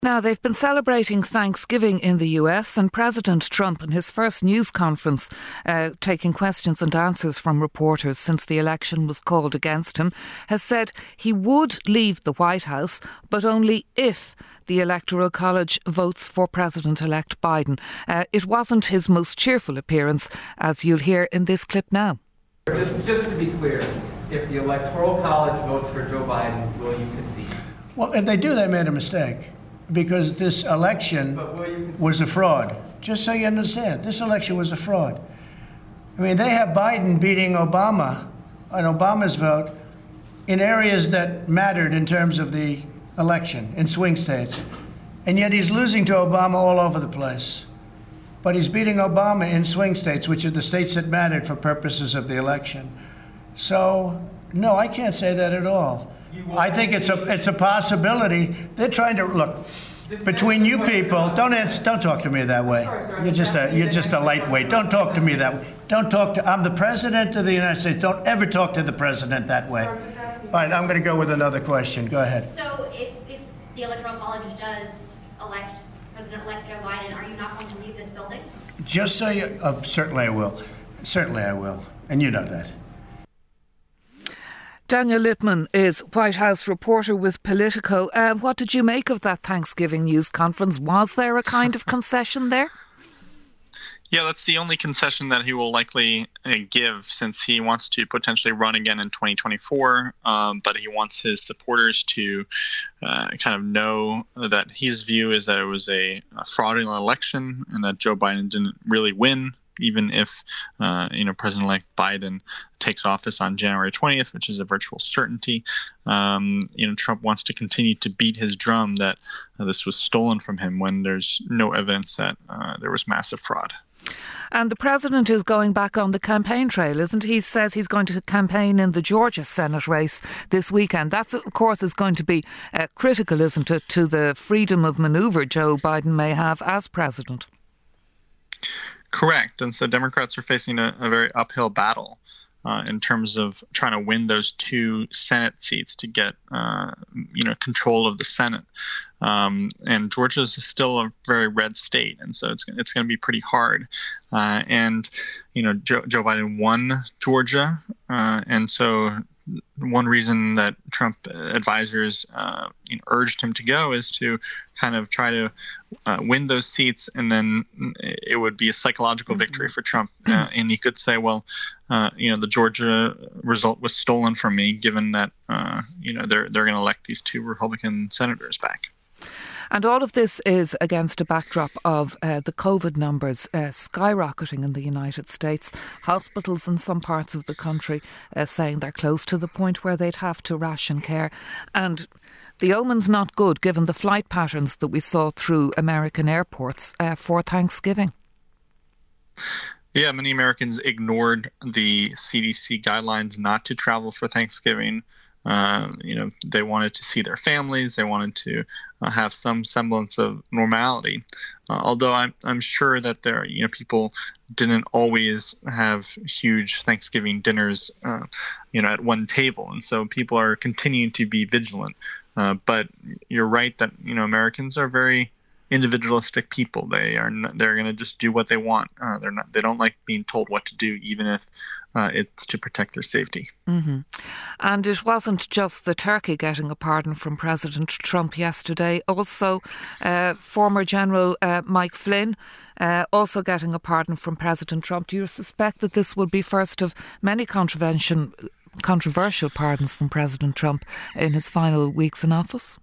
Now, they've been celebrating Thanksgiving in the US, and President Trump, in his first news conference, taking questions and answers from reporters since the election was called against him, has said he would leave the White House, but only if the Electoral College votes for President-elect Biden. It wasn't his most cheerful appearance, as you'll hear in this clip now. Just to be clear, if the Electoral College votes for Joe Biden, will you concede? Well, if they do, they made a mistake. Because this election was a fraud. Just so you understand, this election was a fraud. I mean, they have Biden beating Obama on Obama's vote in areas that mattered in terms of the election, in swing states. And yet he's losing to Obama all over the place. But he's beating Obama in swing states, which are the states that mattered for purposes of the election. So, no, I can't say that at all. I think it's a possibility. They're trying to look between you people. Don't talk to me that way. You're just a lightweight. Don't talk to me that way. I'm the president of the United States. Don't ever talk to the president that way. All right, I'm going to go with another question. Go ahead. So if the Electoral College does elect President-elect Joe Biden, are you not going to leave this building? Just so you, certainly I will. Certainly I will, and you know that. Daniel Lippman is White House reporter with Politico. What did you make of that Thanksgiving news conference? Was there a kind of concession there? Yeah, that's the only concession that he will likely give, since he wants to potentially run again in 2024. But he wants his supporters to kind of know that his view is that it was a fraudulent election and that Joe Biden didn't really win, even if President-elect Biden takes office on January 20th, which is a virtual certainty. Trump wants to continue to beat his drum that this was stolen from him when there's no evidence that there was massive fraud. And the president is going back on the campaign trail, isn't he? He says he's going to campaign in the Georgia Senate race this weekend. That, of course, is going to be critical, isn't it, to the freedom of manoeuvre Joe Biden may have as president? Correct. And so Democrats are facing a very uphill battle in terms of trying to win those two Senate seats to get, control of the Senate. And Georgia is still a very red state, and so it's going to be pretty hard. Joe Biden won Georgia, and so one reason that Trump advisors urged him to go is to kind of try to win those seats, and then it would be a psychological victory for Trump. And he could say, well, the Georgia result was stolen from me, given that they're going to elect these two Republican senators back. And all of this is against a backdrop of the COVID numbers skyrocketing in the United States. Hospitals in some parts of the country saying they're close to the point where they'd have to ration care. And the omen's not good, given the flight patterns that we saw through American airports for Thanksgiving. Yeah, many Americans ignored the CDC guidelines not to travel for Thanksgiving. They wanted to see their families. They wanted to have some semblance of normality. Although I'm sure that there, people didn't always have huge Thanksgiving dinners, at one table, and so people are continuing to be vigilant. But you're right that Americans are very individualistic people. They're going to just do what they want. They don't like being told what to do, even if it's to protect their safety. Mm-hmm. And it wasn't just the turkey getting a pardon from President Trump yesterday. Also, former General Mike Flynn also getting a pardon from President Trump. Do you suspect that this will be first of many controversial pardons from President Trump in his final weeks in office?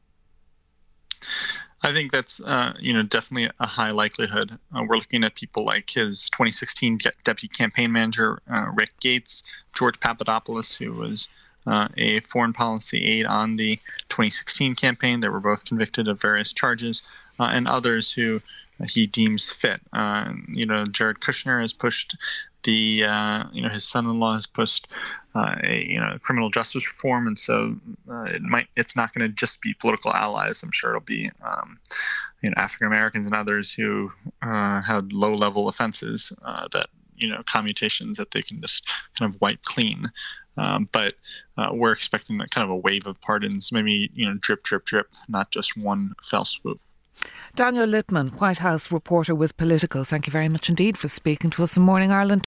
I think that's, definitely a high likelihood. We're looking at people like his 2016 deputy campaign manager, Rick Gates, George Papadopoulos, who was a foreign policy aide on the 2016 campaign. They were both convicted of various charges, and others who he deems fit. Jared Kushner has pushed his son-in-law has pushed criminal justice reform, and so it's not going to just be political allies. I'm sure it'll be African Americans and others who had low-level offenses that commutations that they can just kind of wipe clean. But we're expecting kind of a wave of pardons, maybe drip, drip, drip, not just one fell swoop. Daniel Lippman, White House reporter with Politico, thank you very much indeed for speaking to us in Morning Ireland.